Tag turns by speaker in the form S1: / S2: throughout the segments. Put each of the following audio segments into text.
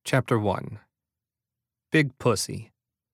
S1: Chapter 1. Big Pussy.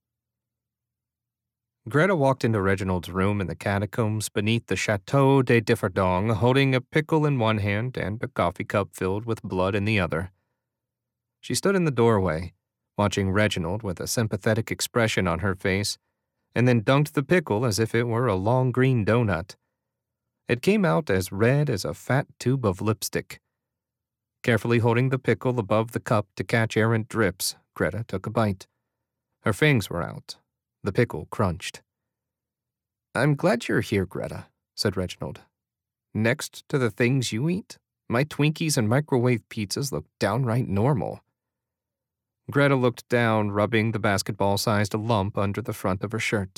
S1: Greta walked into Reginald's room in the catacombs beneath the Chateau de Differdong, holding a pickle in one hand and a coffee cup filled with blood in the other. She stood in the doorway, watching Reginald with a sympathetic expression on her face, and then dunked the pickle as if it were a long green donut. It came out as red as a fat tube of lipstick. Carefully holding the pickle above the cup to catch errant drips, Greta took a bite. Her fangs were out. The pickle crunched. "I'm glad you're here, Greta," said Reginald. "Next to the things you eat, my Twinkies and microwave pizzas look downright normal." Greta looked down, rubbing the basketball-sized lump under the front of her shirt.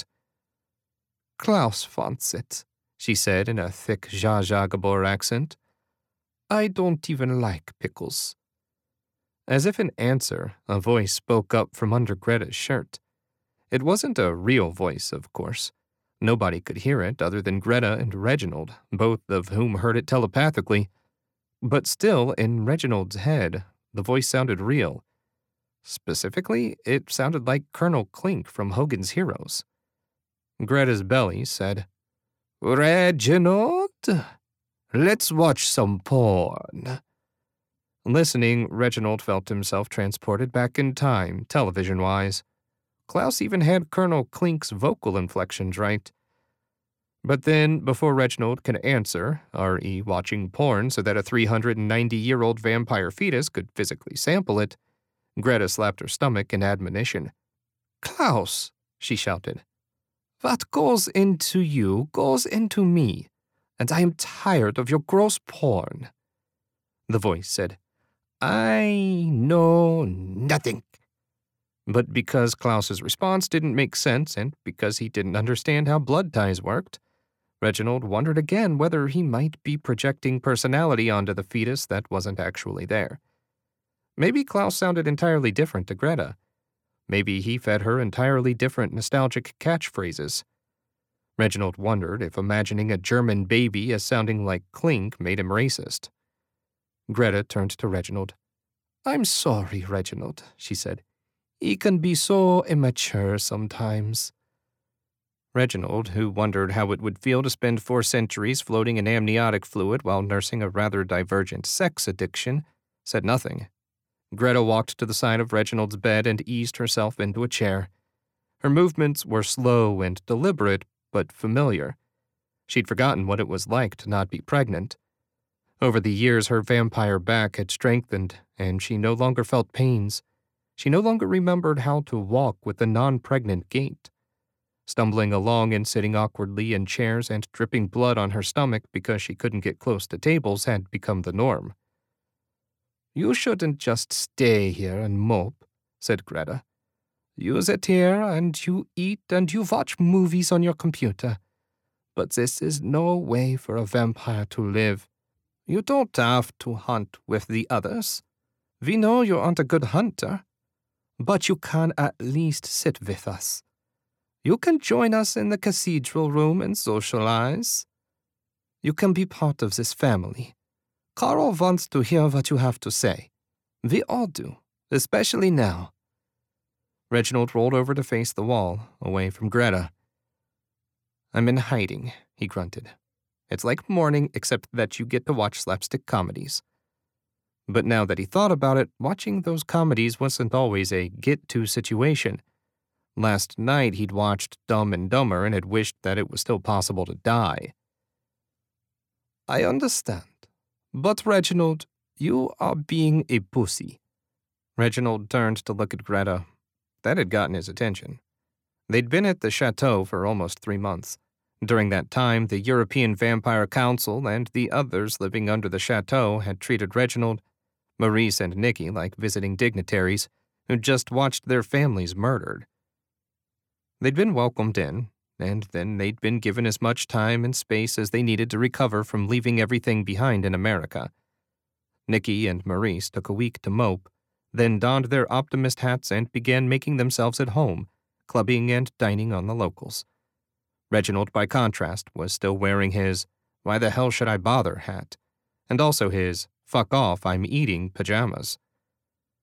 S1: "Klaus wants it," she said in a thick Zsa Zsa Gabor accent. "I don't even like pickles." As if in answer, a voice spoke up from under Greta's shirt. It wasn't a real voice, of course. Nobody could hear it other than Greta and Reginald, both of whom heard it telepathically. But still, in Reginald's head, the voice sounded real. Specifically, it sounded like Colonel Klink from Hogan's Heroes. Greta's belly said, "Reginald, let's watch some porn." Listening, Reginald felt himself transported back in time, television-wise. Klaus even had Colonel Klink's vocal inflections right. But then, before Reginald could answer, r.e. watching porn so that a 390-year-old vampire fetus could physically sample it, Greta slapped her stomach in admonition. "Klaus," she shouted, "what goes into you goes into me, and I am tired of your gross porn." The voice said, "I know nothing." But because Klaus's response didn't make sense and because he didn't understand how blood ties worked, Reginald wondered again whether he might be projecting personality onto the fetus that wasn't actually there. Maybe Klaus sounded entirely different to Greta. Maybe he fed her entirely different nostalgic catchphrases. Reginald wondered if imagining a German baby as sounding like Klink made him racist. Greta turned to Reginald. "I'm sorry, Reginald," she said. "He can be so immature sometimes." Reginald, who wondered how it would feel to spend 4 centuries floating in amniotic fluid while nursing a rather divergent sex addiction, said nothing. Greta walked to the side of Reginald's bed and eased herself into a chair. Her movements were slow and deliberate, but familiar. She'd forgotten what it was like to not be pregnant. Over the years, her vampire back had strengthened, and she no longer felt pains. She no longer remembered how to walk with a non-pregnant gait. Stumbling along and sitting awkwardly in chairs and dripping blood on her stomach because she couldn't get close to tables had become the norm. "You shouldn't just stay here and mope," said Greta. "You sit here and you eat and you watch movies on your computer. But this is no way for a vampire to live. You don't have to hunt with the others. We know you aren't a good hunter. But you can at least sit with us. You can join us in the cathedral room and socialize. You can be part of this family. Carl wants to hear what you have to say. We all do, especially now." Reginald rolled over to face the wall, away from Greta. "I'm in hiding," he grunted. "It's like mourning, except that you get to watch slapstick comedies." But now that he thought about it, watching those comedies wasn't always a get-to situation. Last night he'd watched Dumb and Dumber and had wished that it was still possible to die. "I understand. But Reginald, you are being a pussy." Reginald turned to look at Greta. That had gotten his attention. They'd been at the chateau for almost 3 months. During that time, the European Vampire Council and the others living under the chateau had treated Reginald, Maurice, and Nikki like visiting dignitaries who'd just watched their families murdered. They'd been welcomed in, and then they'd been given as much time and space as they needed to recover from leaving everything behind in America. Nikki and Maurice took a week to mope, then donned their optimist hats and began making themselves at home, clubbing and dining on the locals. Reginald, by contrast, was still wearing his "why the hell should I bother" hat, and also his "fuck off, I'm eating" pajamas.